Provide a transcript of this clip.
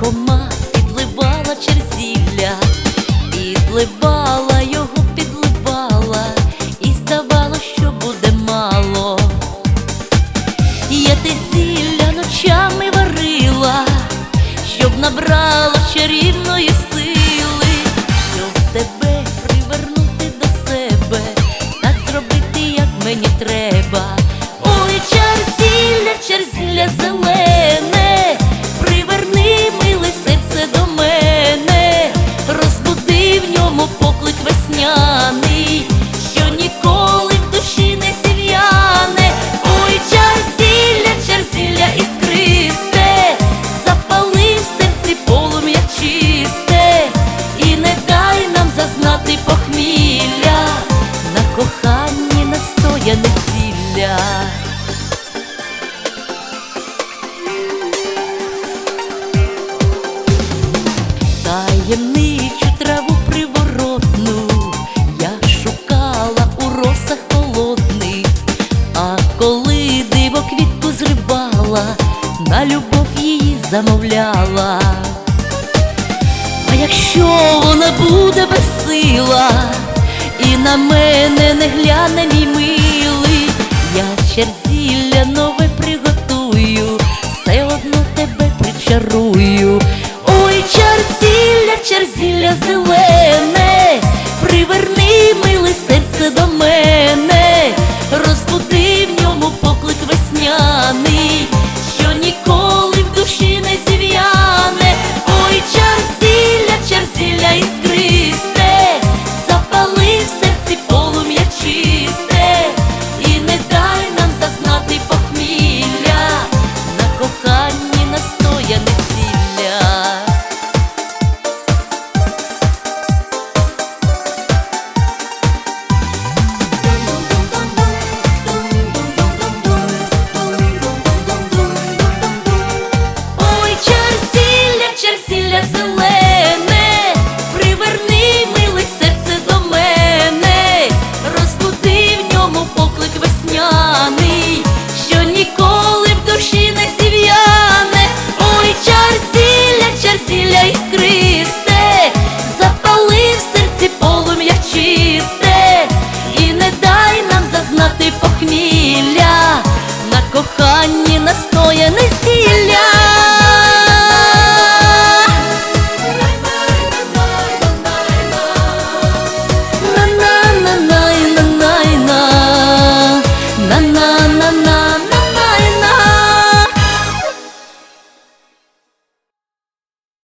кома підливала черзілля, підливала його, підливала, і здавалось, що буде мало. Я те зілля ночами варила, щоб набрала чарівної сили, щоб тебе привернути до себе, так зробити, як мені треба. Ой, черзілля, черзілля зелене, приверни, миле серце, до мене, розбуди в ньому поклик весняний, що ніколи в душі не зів'яне. Ой, черзілля, черзілля іскристе, запали в серці полум'я чисте, і не дай нам зазнати похмілля, на коханні настояне зілля. Таємничу траву приворотну я шукала у росах холодних, а коли диво квітку зривала, на любов її замовляла. А якщо вона буде безсила і на мене не гляне мій милий, я черзілля нове приготую, все одно тебе причарую. Ой, черзілля, черзілля зелене, приверни, миле серце, до мене, розбуди в ньому поклик весняний, що ніколи в душі не зів'яне. Ой, черзілля, черзілля іскристе, запали в серці полум'я чисте, і не дай нам зазнати похмілля, на коханні настояне зілля. Ой, черзілля, черзілля зелене, приверни, миле серце, до мене, розбуди в ньому поклик весняний, що ніколи в душі не зів'яне. Ой, черзілля, черзілля іскристе, запали в серці полум'я чисте, і не дай нам зазнати похмілля, на коханні настояне зілля.